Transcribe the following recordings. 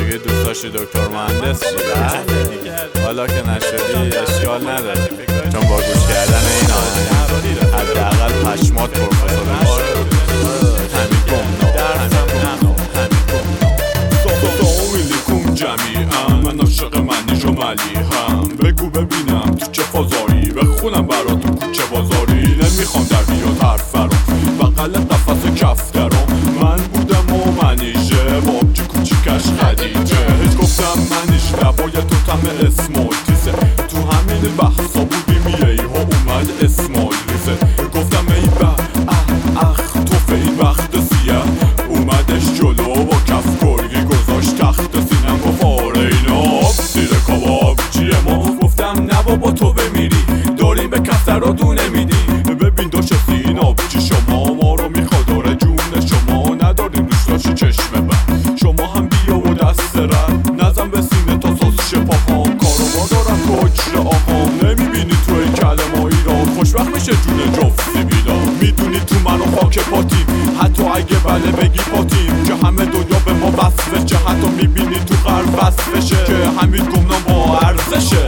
دیگه دوست داشتی دکتر مهندس شی؟ حالا که نشدی اشکال نداره، چون با گوش کردن این آهنگ حداقل پشمات پروفسور من عاشق منی شمالی هم بگو ببینم تو چه فازاری بخونم برات تو کوچه بازاری نمیخوام در بیاد حرف فرام بغل قفس کف درام من بودم و منیشه بابجی کوچیکش خدیجه هیچ گفتم منیش نباید تو تم اسمالتیزه تو همین بحثا بودیم یه ها اومد اسمالتیزه گفتم ای به اخ تو فی وقت سیه اومدش جلو با کف گرگی گذاشت تخت سینم گفت نه بابا تو بمیری داریم به کفتر رو دونه میدی ببین داشت سین آبجی شما ما رو میخواد داره جون شما نداریم دوست داشتی چشم بر شما هم بیا و دست رد نزن به سینه تا ساز شپاهام کارو دارم تو اجر آقام نمیبینی تو این کلمایی را خوشبخت میشه جون جفت سیبیلا میدونی تو منو خاک پاتیم حتی اگه بله بگی پاتیم که همه دنیا به ما وصفه چه حتی میبینی تو غرب وصفشه که همین گمنام با ارزشه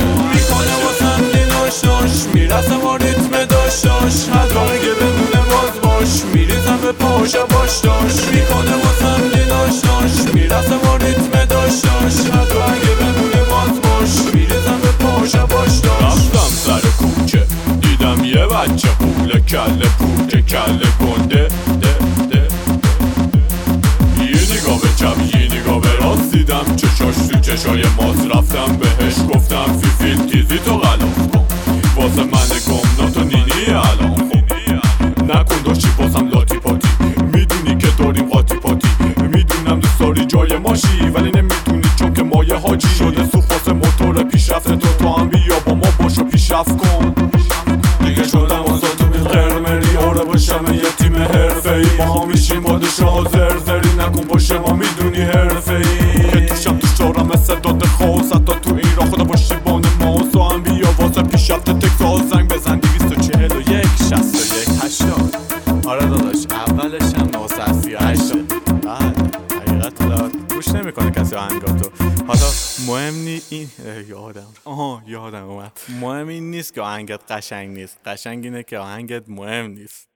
میرسم با ریتم داشتاش حتی اگه بدونه باز باش میریزم به پاش باش داشت میکنه واسم دیناشتاش میرسم با ریتم داشتاش حتی اگه بدونه باز باش میریزم به پاش باش داشت رفتم سر کوچه دیدم یه بچه پول کله پوکه کله گنده یه نگاه به چپ یه نگاه به راست دیدم چشاش تو چشای ماست رفتم بهش گفتم فی فیلم تیزی تو غلاف کن واسه من گمناتو نینی الان نکن داشتی بازم لاتی پاتی میدونی که داریم قاطی پاتی میدونم دوست داری جای ماشی ولی نمیدونی چون که مایه حاجی شده سوخواست موتور پیشرفت تو هم بیا با ما باشو پیشرفت کن دیگه شدم آزاد بی قرمری آره باشم یه تیم حرفه ای ما ها میشیم بادشاه زرزری نکن باشه ما میدونی حرفه ای که توشم توش دارم مثل داد خواست حتی تو ایران خدا باشی بان ما سا هم بیا واسه پیشرفت تکساس زنگ بزن 241 61 80 آره داداش اولش هم 938 بعد حقیقت داد گوش نمیکنه کسی آهنگاتو حالا مهم این یادم اومد مهم این نیست که آهنگت قشنگ نیست قشنگ اینه که آهنگت مهم نیست